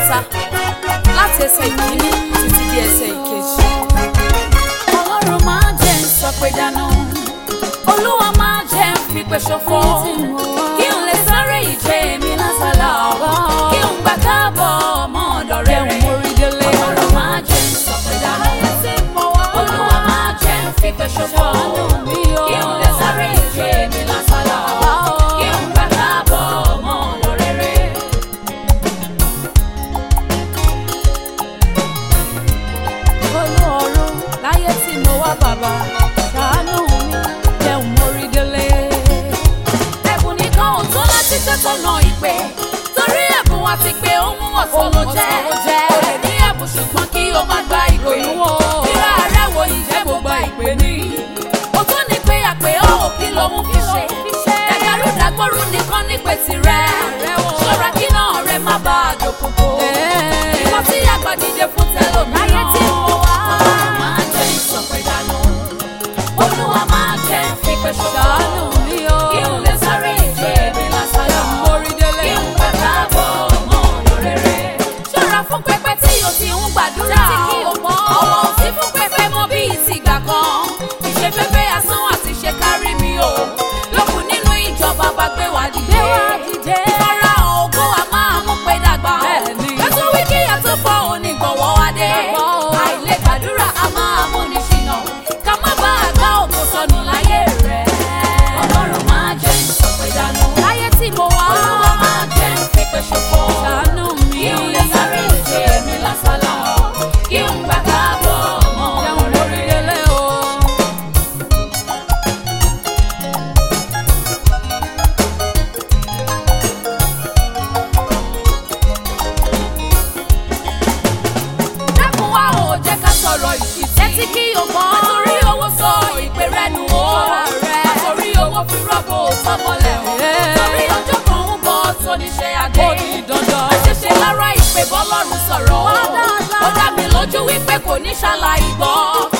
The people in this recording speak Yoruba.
kẹta láti ẹsẹ̀ ìkíní títí di ẹsẹ̀ ìkejì. Ọlọ́run máa jẹ́ n sọ pé dànù, Olúwa máa jẹ́ n fipè ṣòfò, kí n lè sáré ìje mi lásàlá, kí n gbà káàbọ̀ ọmọ ọ̀dọ̀ rere. Ọlọ́run máa jẹ́ n sọ pé dànù, Olúwa máa jẹ́ n fipè ṣòfò, kí n lè sáré ìje mi lásàlá, kí n gbà káàbọ̀ ọmọ ọ̀dọ̀ rere. Ọlọ́run láyé tí mo wá bàbá, ṣàánú mi, jẹun mórí délé. Ẹ̀bùn nìkan ò tó láti tẹ́tọ̀nà ìpè, torí ẹ̀bùn wa ti pé ó mú ọ̀tọ̀ ló jẹ́. O lè ní ẹ̀bùn ṣùgbọ́n kí o má gba ìpè. Kíra rẹ̀ wo ìjẹ́ gbogbo ìpè ni. O tún ní pé àpè ọ̀hún kí lòun fi ṣe. Ẹ̀dàrú dàgbòrú nìkan nípè tirẹ̀. Ṣọ́ra kí náà rẹ̀ má bá a dòkòkò. Ìwọ tí àgbà dìde fún tẹlòmíràn. Láyé tí mo wá. Ọlọ́run máa jẹ́ ìsọ̀pẹ̀ dànù. Olúwa máa jẹ́ fipè ṣòfò. Kí n lè sáré ìje mi lásàlá. Kí n gbà káàbọ̀ ọmọ ọ̀dọ̀ rere. Ṣọ́ra fún pẹpẹ tí o ti ń gbàdúrà. Ọwọ́ ò sí fún pẹpẹ mọ́ bí ìtìgbà kan. Ìṣefẹ́fẹ́ asán àti ṣe kárí mi o. Lókun nínú ìjọba bá gbé wa dìde. Fara ògo a máa mú pé dàgbà. Kẹ́tù wí kí yàtọ̀ fọ́ onígbọ̀wọ́ wa dé. Àìlè gbàdúrà a máa mú ní ṣìnà. Ká má bá àgbá ògo sọnù láyé rẹ̀. Ọlọ́run máa jẹ́ ìsọ̀pẹ̀ dànù. Láyé tí mo wá. Olúwa máa jẹ́ fipè ṣòfò. Ṣàánú mi. Kí n lè sáré ìje mi lásàlá. Kí n gbà káàbọ̀ ọmọ lórí délé o. Dákun wá ò jẹ́ ká sọ̀rọ̀ ìṣìtì. Tẹ́tí kí o gbọ́. Àtòrí owó sọ ìpè rẹ̀ nù o. Àtòrí owó fi rọ́bò tọ́mọlẹ̀ o. Torí ọjọ́ kan ń bọ̀ tó níṣẹ́ adé. Àṣẹṣe lára ìpè bọ́lọ́run sọ̀rọ̀ o. Ó dá mi lójú wípé kò ní ṣàlàyé gbọ́.